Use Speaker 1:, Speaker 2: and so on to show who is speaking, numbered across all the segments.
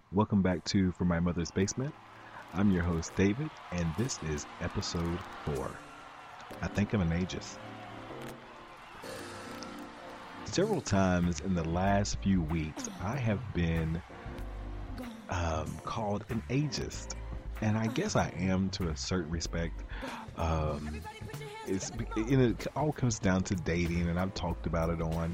Speaker 1: Welcome back to From My Mother's Basement. I'm your host, David, and this is episode 4. I think I'm an ageist. Several times in the last few weeks, I have been called an ageist. And I guess I am to a certain respect. It all comes down to dating, and I've talked about it on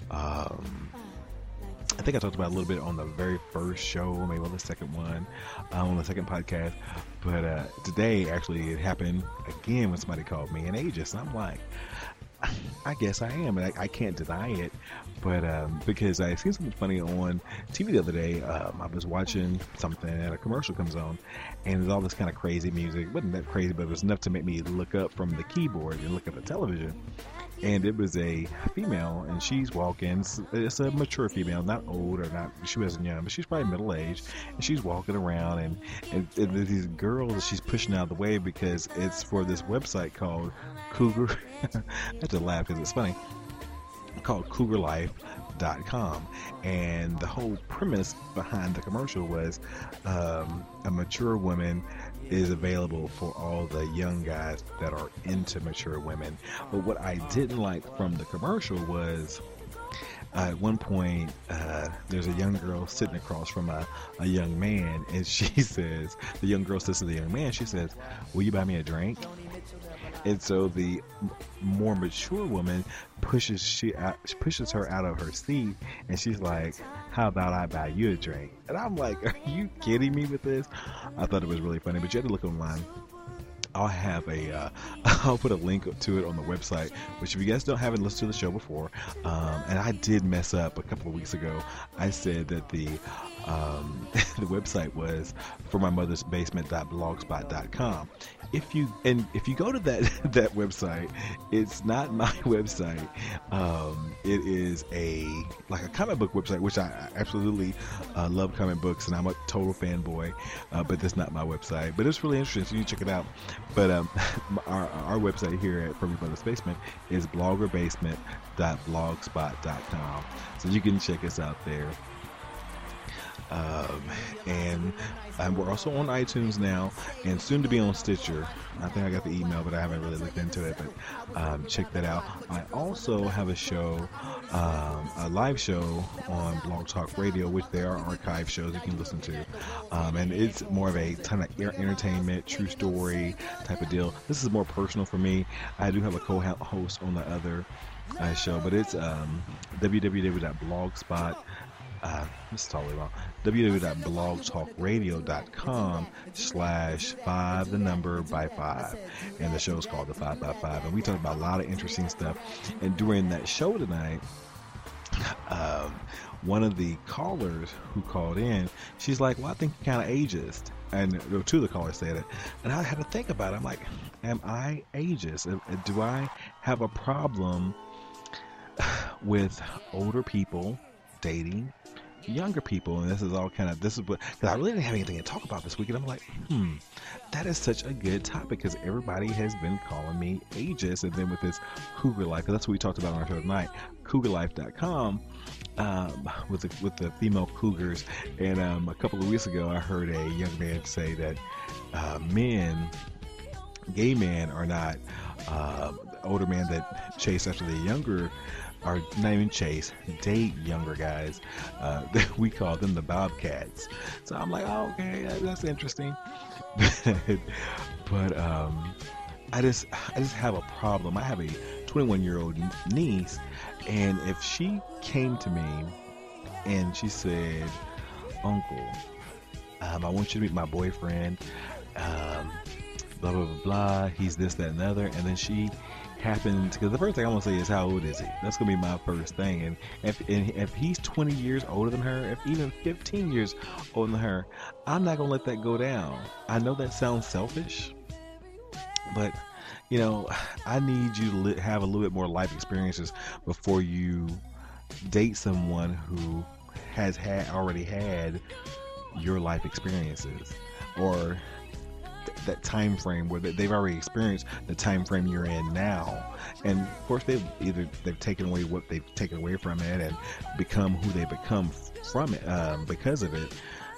Speaker 1: I think I talked about it a little bit on the very first show, maybe on the second one, on the second podcast. But today, actually, it happened again when somebody called me an ageist. And I'm like, I guess I am. And I can't deny it. But because I seen something funny on TV the other day, I was watching something and a commercial comes on, and there's all this kind of crazy music. It wasn't that crazy, but it was enough to make me look up from the keyboard and look at the television. And it was a female, and she's walking. It's a mature female, not old or not. She wasn't young, but she's probably middle aged. And she's walking around, and there's these girls that she's pushing out of the way because it's for this website called Cougar. I have to laugh because it's funny. Called CougarLife.com, and the whole premise behind the commercial was a mature woman is available for all the young guys that are into mature women. But what I didn't like from the commercial was at one point there's a young girl sitting across from a young man, and she says, the young girl says to the young man, she says, "Will you buy me a drink?" And so the more mature woman pushes her out of her seat, and she's like, "How about I buy you a drink?" And I'm like, "Are you kidding me with this?" I thought it was really funny, but you had to look online. I'll have I'll put a link to it on the website, which if you guys haven't listened to the show before, and I did mess up a couple of weeks ago. I said that the the website was for my mother's basement.blogspot.com. If you go to that website, it's not my website. It is a comic book website, which I absolutely love comic books, and I'm a total fanboy. But that's not my website. But it's really interesting, so you check it out. But our website here at From Your Mother's Basement is bloggerbasement.blogspot.com, so you can check us out there. And we're also on iTunes now, and soon to be on Stitcher. I think I got the email, but I haven't really looked into it. But check that out. I also have a show, a live show on Blog Talk Radio, which there are archive shows you can listen to, and it's more of a kind of entertainment, true story type of deal. This is more personal for me. I do have a co-host on the other show, but it's www.blogspot. This is totally wrong. www.blogtalkradio.com/5 the number by 5, and the show is called the 5 by 5, and we talk about a lot of interesting stuff. And during that show tonight, one of the callers who called in, she's like, "Well, I think you're kind of ageist." And two of the callers said it, and I had to think about it. I'm like, am I ageist? Do I have a problem with older people dating younger people? And this is what, because I really didn't have anything to talk about this week, and I'm like, that is such a good topic, because everybody has been calling me ageist. And then with this Cougar Life, 'cause that's what we talked about on our show tonight, CougarLife.com, with the female cougars. And a couple of weeks ago, I heard a young man say that gay men are not older men that chase after the younger, or not even chase, date younger guys. We call them the Bobcats. So I'm like, oh, okay, that's interesting. But I just have a problem. I have a 21-year-old niece, and if she came to me and she said, "Uncle, I want you to meet my boyfriend, blah, blah, blah, blah, he's this, that, and the other," and then she happened, because the first thing I'm going to say is, how old is he? That's going to be my first thing. And if he's 20 years older than her, if even 15 years older than her, I'm not going to let that go down. I know that sounds selfish, but I need you to have a little bit more life experiences before you date someone who has already had your life experiences, or that time frame where they've already experienced the time frame you're in now. And of course they've taken away what they've taken away from it and become who they become from it, because of it.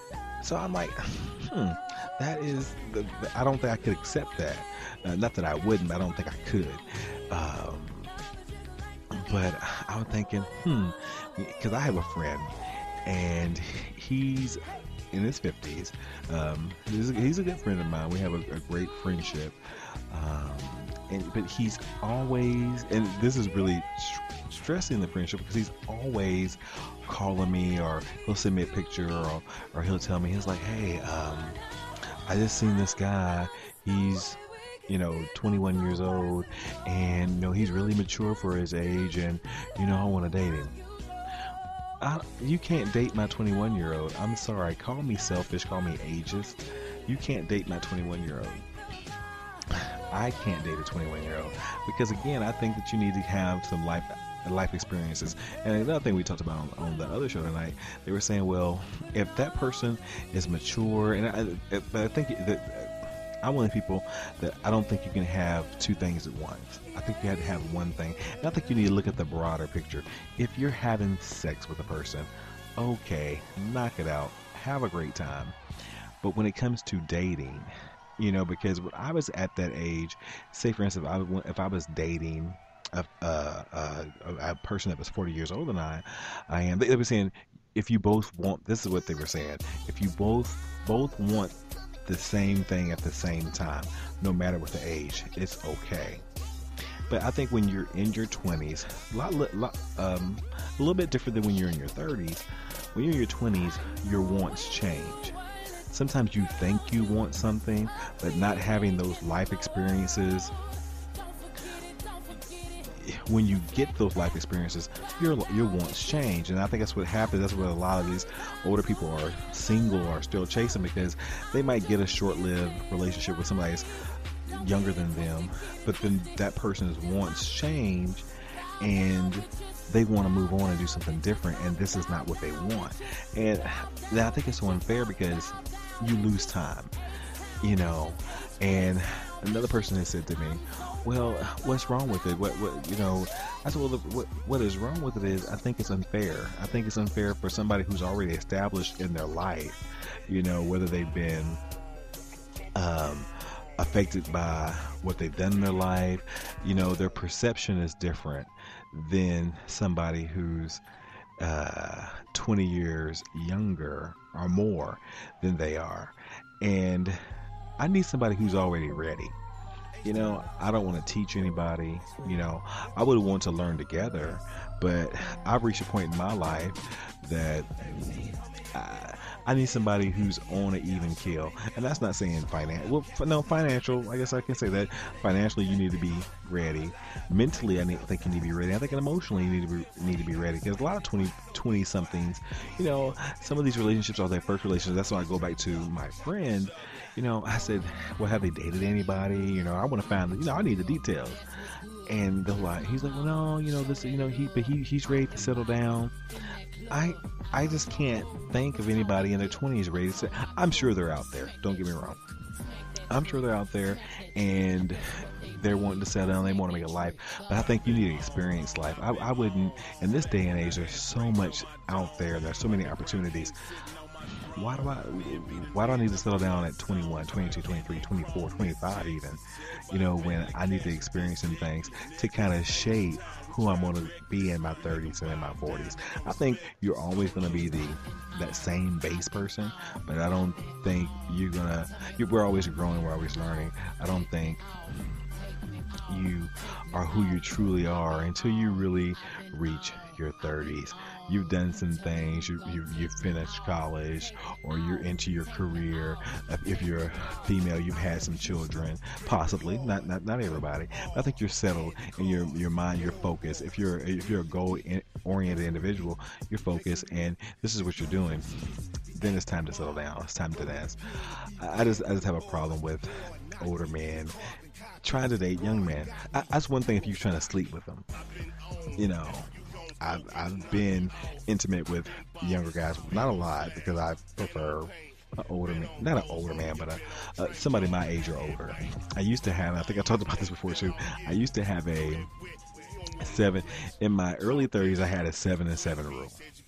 Speaker 1: So I'm like, hmm, that is, I don't think I could accept that. Not that I wouldn't, but I don't think I could. Um, but I was thinking, because I have a friend, and he's in his 50s. He's a good friend of mine. We have a great friendship. Um, but he's always, and this is really stressing the friendship, because he's always calling me, or he'll send me a picture, or he'll tell me, he's like, hey, I just seen this guy. He's 21 years old, and he's really mature for his age, and I want to date him. You can't date my 21-year-old. I'm sorry. Call me selfish. Call me ageist. You can't date my 21-year-old. I can't date a 21-year-old, because again, I think that you need to have some life experiences. And another thing we talked about on the other show tonight, they were saying, well, if that person is mature, and I think that I'm one of the people that I don't think you can have two things at once. I think you have to have one thing. And I think you need to look at the broader picture. If you're having sex with a person, okay, knock it out, have a great time. But when it comes to dating, because when I was at that age, say for instance, if I was dating a person that was 40 years older than I am, they were saying, if you both want, this is what they were saying, if you both want the same thing at the same time, no matter what the age, it's okay. But I think when you're in your 20s, a little bit different than when you're in your 30s. When you're in your 20s, your wants change. Sometimes you think you want something, but not having those life experiences, when you get those life experiences, your wants change. And I think that's what happens. That's what a lot of these older people are single or still chasing, because they might get a short-lived relationship with somebody that's younger than them, but then that person's wants change, and they want to move on and do something different, and this is not what they want. And I think it's so unfair, because you lose time, and another person has said to me, well, what's wrong with it? I said, well, what is wrong with it is, I think it's unfair. I think it's unfair for somebody who's already established in their life, whether they've been affected by what they've done in their life, their perception is different than somebody who's 20 years younger or more than they are. And I need somebody who's already ready. I don't want to teach anybody. I would want to learn together, but I've reached a point in my life that I need somebody who's on an even keel. And that's not saying financial. Well, no, financial, I guess I can say that. Financially, you need to be ready. Mentally, think you need to be ready. I think emotionally, you need to be ready. Because a lot of 20-somethings, some of these relationships are their first relationships. That's why I go back to my friend. I said, well, have they dated anybody? I want to find, I need the details. And he's like, well, no, this, he's ready to settle down. I just can't think of anybody in their 20s ready to settle. I'm sure they're out there. Don't get me wrong. I'm sure they're out there, and they're wanting to settle down. They want to make a life. But I think you need to experience life. I wouldn't, in this day and age, there's so much out there. There's so many opportunities. Why do I need to settle down at 21, 22, 23, 24, 25 even, when I need to experience some things to kind of shape who I'm going to be in my 30s and in my 40s. I think you're always going to be that same base person, but I don't think we're always growing, we're always learning. I don't think you are who you truly are until you really reach your 30s. You've done some things, you've finished college, or you're into your career. If you're a female, you've had some children, possibly, not everybody. But I think you're settled in your mind, your focus. If you're a goal-oriented individual, you're focused, and this is what you're doing, then it's time to settle down. It's time to dance. I just have a problem with older men trying to date young men. That's one thing if you're trying to sleep with them. I've been intimate with younger guys, not a lot, because I prefer an older man, not an older man, but somebody my age or older. I used to have, I think I talked about this before too, I used to have a 7, in my early 30s I had a 7 and 7 rule.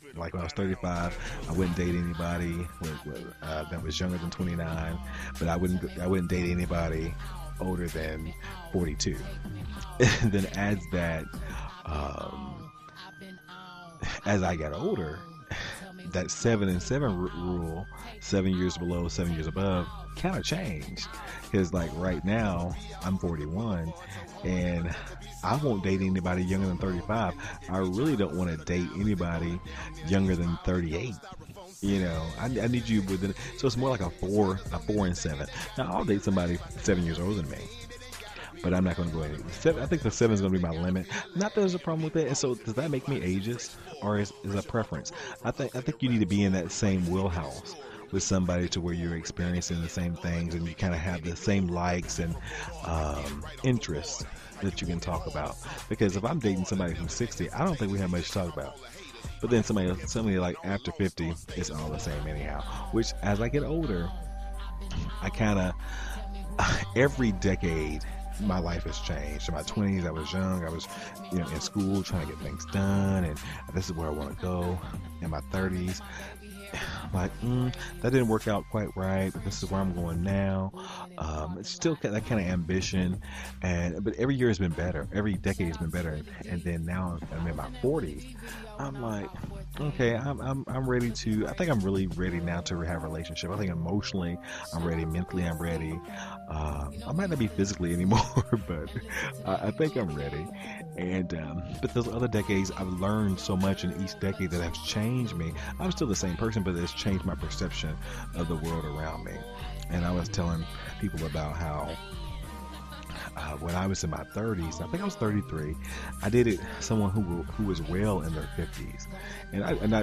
Speaker 1: Like when I was 35, I wouldn't date anybody that was younger than 29, but I wouldn't date anybody older than 42. And then adds that um, as I got older, that 7 and 7 rule, 7 years below, 7 years above, kind of changed. Because like right now, I'm 41, and I won't date anybody younger than 35. I really don't want to date anybody younger than 38. I need you within. So it's more like a 4 and 7. Now I'll date somebody 7 years older than me, but I'm not going to go any. I think the 7 is going to be my limit. Not that there's a problem with it. And so does that make me ageist, or is a preference? I think you need to be in that same wheelhouse with somebody to where you're experiencing the same things and you kind of have the same likes and interests that you can talk about. Because if I'm dating somebody who's 60, I don't think we have much to talk about. But then somebody like after 50, it's all the same anyhow. Which as I get older, I kind of every decade my life has changed. In my 20s, I was young. I was, in school trying to get things done, and this is where I want to go. In my 30s, like, that didn't work out quite right, but this is where I'm going now. It's still that kind of ambition, but every year has been better. Every decade has been better, and then now I'm in my 40s. I'm like, okay, I'm ready to. I think I'm really ready now to have a relationship. I think emotionally, I'm ready. Mentally, I'm ready. I might not be physically anymore, but I think I'm ready. And but those other decades, I've learned so much in each decade that has changed me. I'm still the same person, but it's changed my perception of the world around me. And I was telling people about how when I was in my 30s, I think I was 33, I dated someone who was well in their 50s, and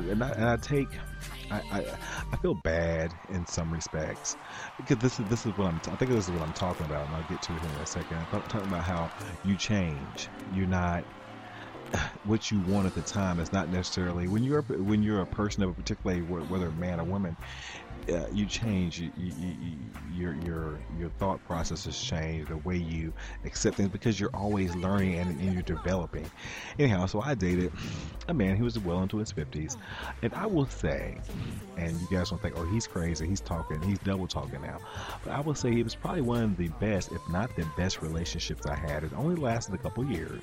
Speaker 1: I feel bad in some respects because this is what I think this is what I'm talking about, and I'll get to it in a second. I'm talking about how you change. You're not what you want at the time. It's not necessarily when you're a person of a particular age, whether a man or woman. You change. Your thought processes change. The way you accept things, because you're always learning and you're developing. Anyhow, so I dated a man who was well into his 50s, and I will say, and you guys don't think, oh, he's crazy, he's double talking now, but I will say he was probably one of the best, if not the best, relationships I had. It only lasted a couple years,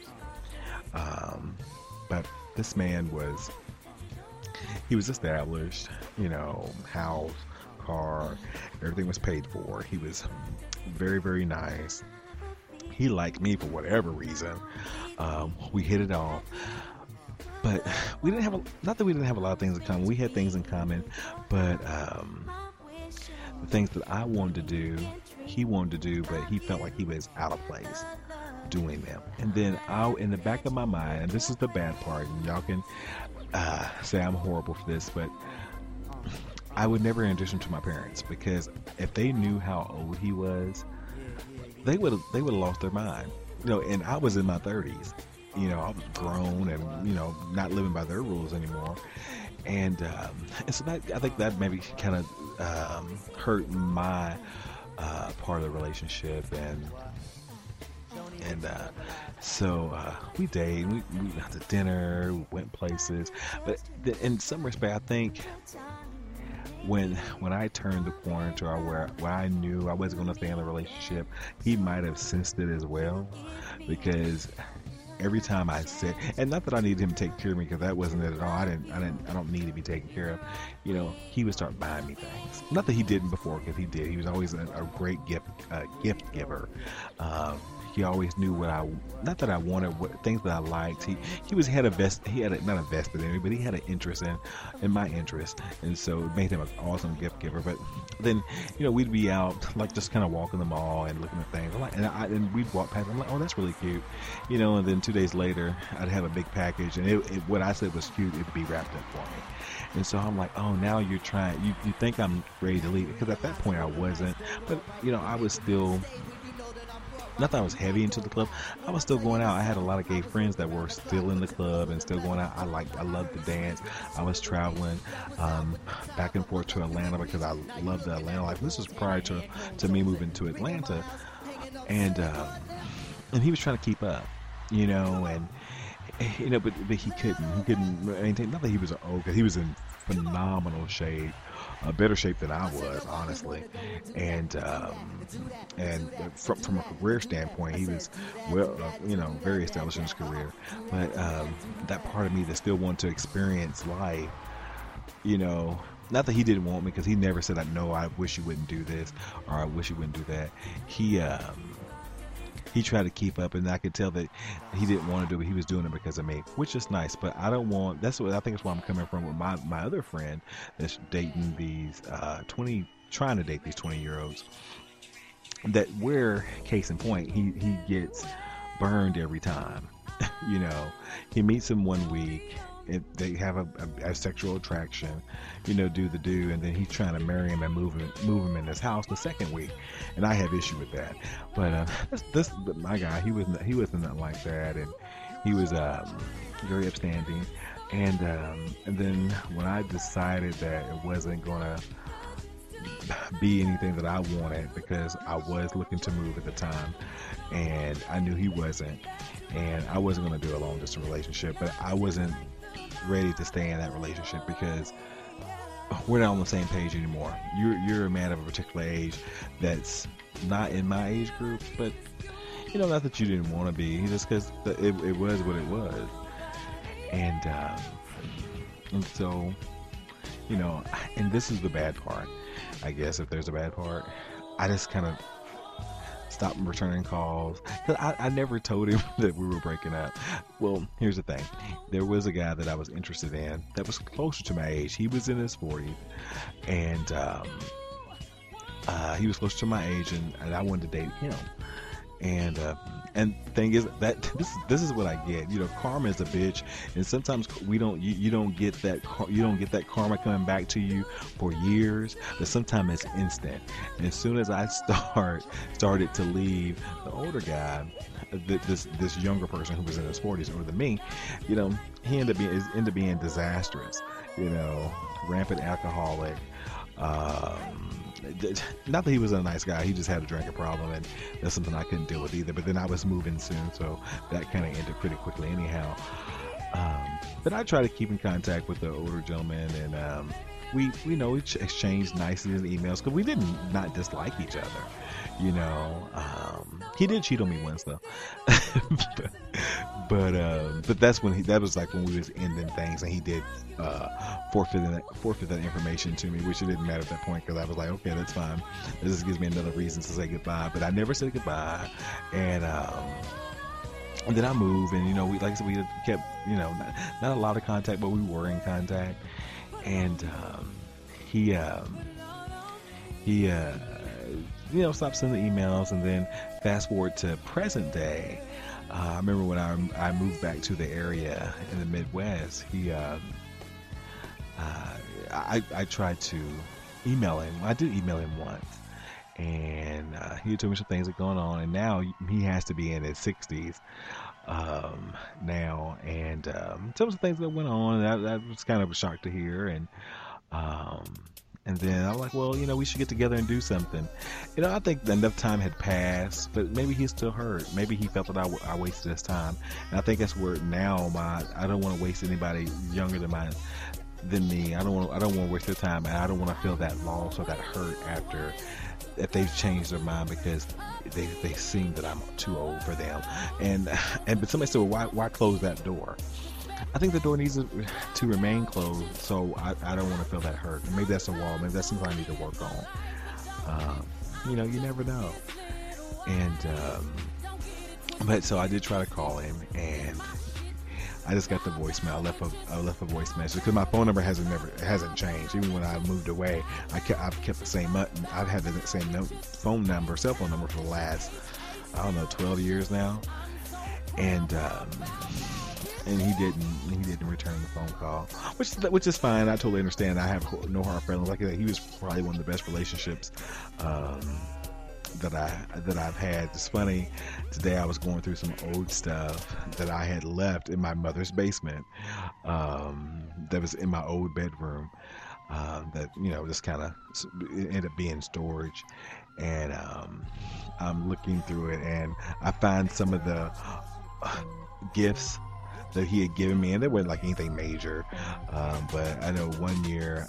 Speaker 1: but this man he was established, house, car, everything was paid for. He was very, very nice. He liked me for whatever reason. We hit it off, but we didn't have not that we didn't have a lot of things in common. We had things in common, but the things that I wanted to do, he wanted to do, but he felt like he was out of place doing them. And then in the back of my mind, and this is the bad part, and y'all can say I'm horrible for this, but I would never introduce him to my parents, because if they knew how old he was, they would have lost their mind. And I was in my 30s. I was grown and not living by their rules anymore. And so I think that maybe kind of hurt my part of the relationship, and so we dated, we went out to dinner, we went places, but in some respect, I think when I turned the corner to where I knew I wasn't going to stay in the relationship, he might have sensed it as well, because every time I said, and not that I needed him to take care of me, because that wasn't it at all. I don't need to be taken care of. He would start buying me things. Not that he didn't before, because he did. He was always a great gift giver. He always knew not that I wanted, things that I liked. He had not a vested in me, but he had an interest in my interest, and so it made him an awesome gift giver. But then, we'd be out, like, just kind of walking the mall and looking at things, and we'd walk past. I'm like, oh, that's really cute, and then 2 days later, I'd have a big package, and what I said was cute, it'd be wrapped up for me. And so I'm like, oh, now you're trying, you think I'm ready to leave, because at that point I wasn't, but I was still. Not that I was heavy into the club. I was still going out. I had a lot of gay friends that were still in the club and still going out. I loved to dance. I was traveling back and forth to Atlanta because I loved the Atlanta life. This was prior to me moving to Atlanta, and he was trying to keep up, and but he couldn't maintain. Not that he was old, because he was in phenomenal shape, better shape than I was, honestly. And from a career standpoint, he was well, very established in his career. But that part of me that still wanted to experience life, you know. Not that he didn't want me, because he never said, "No, I wish you wouldn't do this," or "I wish you wouldn't do that." He tried to keep up, and I could tell that he didn't want to do it. He was doing it because of me, which is nice. But I don't want. That's what I think. Is where I'm coming from with my other friend that's dating these 20, trying to date these 20-year olds. That where, case in point, he gets burned every time. you know, he meets him one week. They have a sexual attraction, do the do, and then he's trying to marry him and move him in his house the second week, and I have issue with that. But but my guy, he wasn't nothing like that, and he was very upstanding, and then when I decided that it wasn't gonna be anything that I wanted, because I was looking to move at the time, and I knew he wasn't, and I wasn't going to do a long distance relationship, but I wasn't ready to stay in that relationship because we're not on the same page anymore. You're a man of a particular age that's not in my age group, but not that you didn't want to be, just because it was what it was, and so and this is the bad part, I guess, if there's a bad part. I just kind of stopped returning calls, because I never told him that we were breaking up. Well, here's the thing. There was a guy that I was interested in that was closer to my age. He was in his 40s, and he was closer to my age, and I wanted to date him. And thing is that this is what I get. Karma is a bitch, and sometimes you don't get that karma coming back to you for years, but sometimes it's instant. And as soon as I started to leave the older guy, this younger person who was in his 40s, older than me, he ended up being disastrous. Rampant alcoholic. Not that he was a nice guy, he just had a drinking problem, and that's something I couldn't deal with either. But then I was moving soon, so that kind of ended pretty quickly anyhow. But I try to keep in contact with the older gentleman, and we exchanged nicely in emails, because we did not dislike each other. He did cheat on me once though. but that was like when we was ending things, and he did forfeit that information to me, which it didn't matter at that point, because I was like, okay, that's fine. This just gives me another reason to say goodbye. But I never said goodbye, and then I moved, and we, like I said, we kept not a lot of contact, but we were in contact, and he stopped sending emails. And then fast forward to present day, I remember when I moved back to the area in the Midwest, I tried to email him. I did email him once, and he told me some things that are going on, and now he has to be in his 60s now, and some of the things that went on, and that was kind of a shock to hear, and then I'm like, well, we should get together and do something. I think enough time had passed, but maybe he's still hurt. Maybe he felt that I wasted his time. And I think that's where now I don't want to waste anybody younger than me. I don't want to waste their time, and I don't want to feel that loss or that hurt if they've changed their mind because they seem that I'm too old for them. But somebody said, well, why close that door? I think the door needs to remain closed, so I don't want to feel that hurt. Maybe that's a wall. Maybe that's something I need to work on. You never know. But so I did try to call him, and I just got the voicemail. I left a voice message, because my phone number hasn't changed. Even when I moved away, I've kept the same. I've had the same cell phone number for the last 12 years now, and he didn't return the phone call, which is fine. I totally understand. I have no hard feelings. Like that, he was probably one of the best relationships that I've had. It's funny. Today I was going through some old stuff that I had left in my mother's basement. That was in my old bedroom. That just kind of ended up being storage, and I'm looking through it, and I find some of the gifts that he had given me, and they weren't like anything major. But I know one year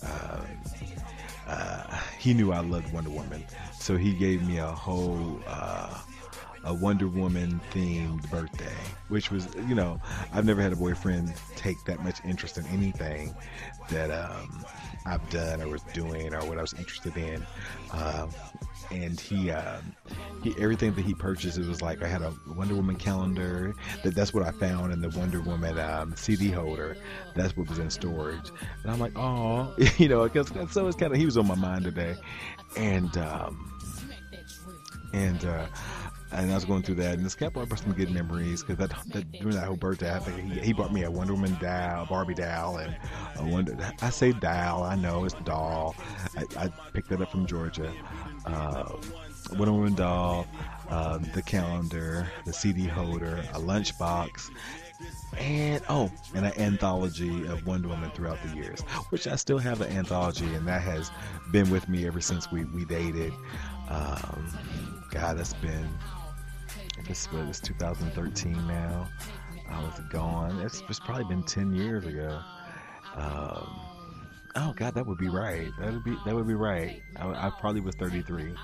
Speaker 1: he knew I loved Wonder Woman, so he gave me a whole a Wonder Woman themed birthday, which was, I've never had a boyfriend take that much interest in anything that I've done or was doing or what I was interested in. And he everything that he purchased, it was like I had a Wonder Woman calendar. That's what I found in the Wonder Woman CD holder. That's what was in storage. And I'm like, oh, because so it's kind of, he was on my mind today, and I was going through that, and this kept brought some good memories, because that during that whole birthday, I think he bought me a Wonder Woman doll, Barbie doll, and I say doll, I know it's doll. I picked that up from Georgia. Wonder Woman doll, the calendar, the CD holder, a lunchbox, and an anthology of Wonder Woman throughout the years, which I still have the anthology, and that has been with me ever since we dated. God, that's been, it's 2013 now. I was gone. It's probably been 10 years ago. Oh God, that would be right. That would be right. I probably was 33.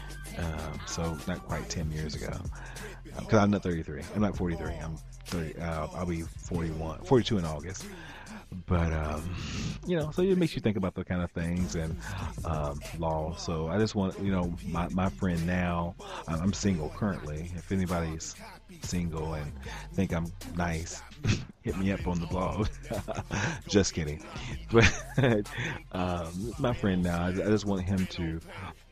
Speaker 1: So not quite 10 years ago. Because I'm not 33. I'm not 43. I'm 30. I'll be 42 in August. But so it makes you think about the kind of things, and law. So I just want, my friend now. I'm single currently. If anybody's single and think I'm nice, hit me up on the blog. Just kidding. But my friend now, I just want him to.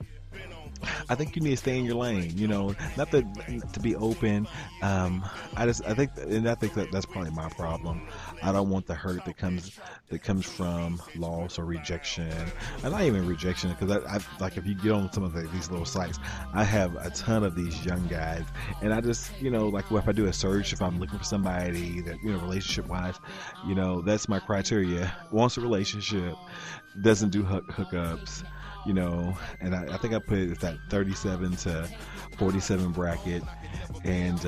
Speaker 1: I think you need to stay in your lane, not to be open. I think that's probably my problem. I don't want the hurt that comes from loss or rejection, and not even rejection, because I like, if you get on some of these little sites, I have a ton of these young guys, and I just, like, if I do a search, if I'm looking for somebody that, relationship wise, that's my criteria. Wants a relationship, doesn't do hookups. And I think I put it at that 37 to 47 bracket, and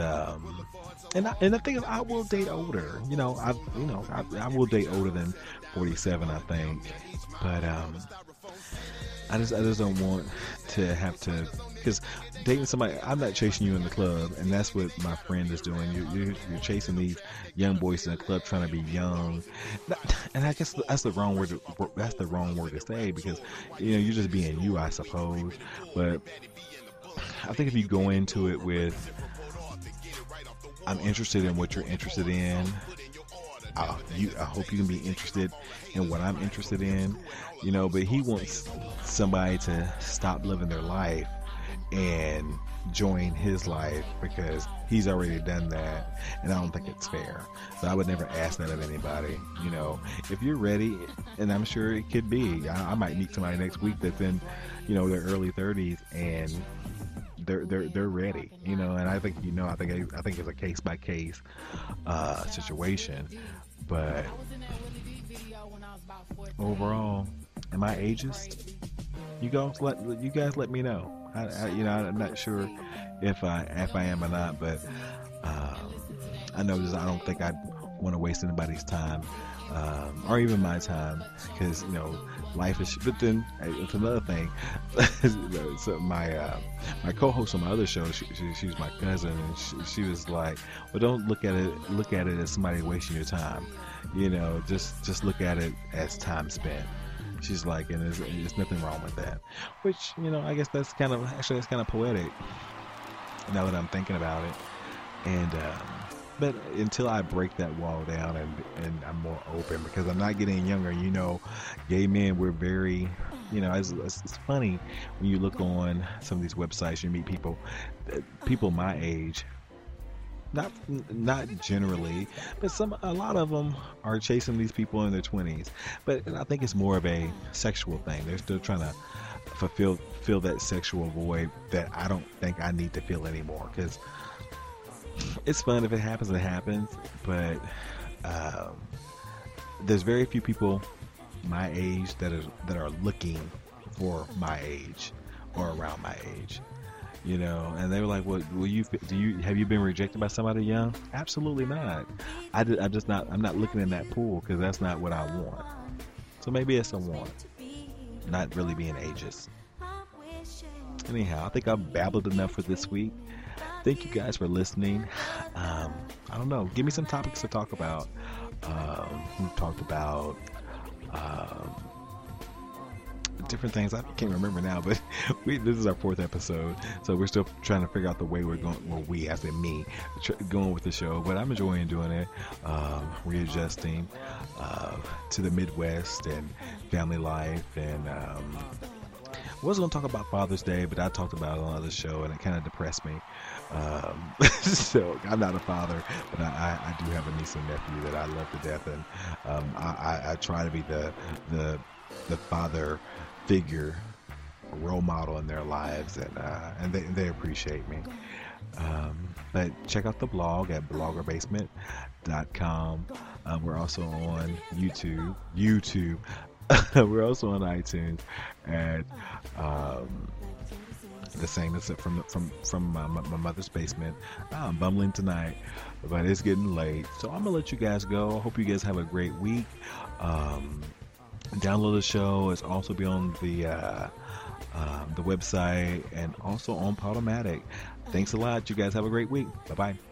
Speaker 1: the thing is, I will date older. I will date older than 47, I think, but I just don't want to have to, because dating somebody, I'm not chasing you in the club, and that's what my friend is doing. You're chasing these young boys in the club, trying to be young, and I guess that's the wrong word. That's the wrong word to say, because you're just being you, I suppose. But I think if you go into it with, I'm interested in what you're interested in. I hope you can be interested in what I'm interested in, but he wants somebody to stop living their life and join his life, because he's already done that, and I don't think it's fair. So I would never ask that of anybody. If you're ready, and I'm sure it could be, I might meet somebody next week that's in, their early 30s, and they're ready, and I think I think it's a case by case situation. But overall, am I ageist? You guys let me know. I'm not sure if I am or not, but I know I don't think I'd want to waste anybody's time, or even my time, because life is. But then it's another thing. So my co-host on my other show, she's my cousin, and she was like, "Well, don't look at it as somebody wasting your time. Just look at it as time spent." She's like, and there's nothing wrong with that. Which, I guess that's kind of poetic, now that I'm thinking about it. And but until I break that wall down, and I'm more open, because I'm not getting younger. Gay men, we're very, it's funny when you look on some of these websites, you meet people my age. Not generally, but a lot of them are chasing these people in their 20s. But I think it's more of a sexual thing. They're still trying to fill that sexual void that I don't think I need to feel anymore. Because it's fun if it happens, it happens. But there's very few people my age that are looking for my age or around my age. And they were like, "What? Have you been rejected by somebody young?" Absolutely not. I'm not looking in that pool because that's not what I want. So maybe it's a want, not really being ageist. Anyhow, I think I've babbled enough for this week. Thank you guys for listening. I don't know. Give me some topics to talk about. We've talked about different things. I can't remember now, but this is our 4th episode, so we're still trying to figure out the way we're going. Well, I say me, going with the show, but I'm enjoying doing it. Readjusting to the Midwest and family life, and I was going to talk about Father's Day, but I talked about it on another show, and it kind of depressed me. So I'm not a father, but I do have a niece and nephew that I love to death, and I try to be the father figure, role model in their lives, and they appreciate me. But check out the blog at bloggerbasement.com. We're also on YouTube. We're also on iTunes at the same as from my mother's basement. I'm bumbling tonight, but it's getting late, so I'm gonna let you guys go. Hope you guys have a great week. Download the show. It's also be on the website and also on Podomatic. Thanks a lot. You guys have a great week. Bye bye.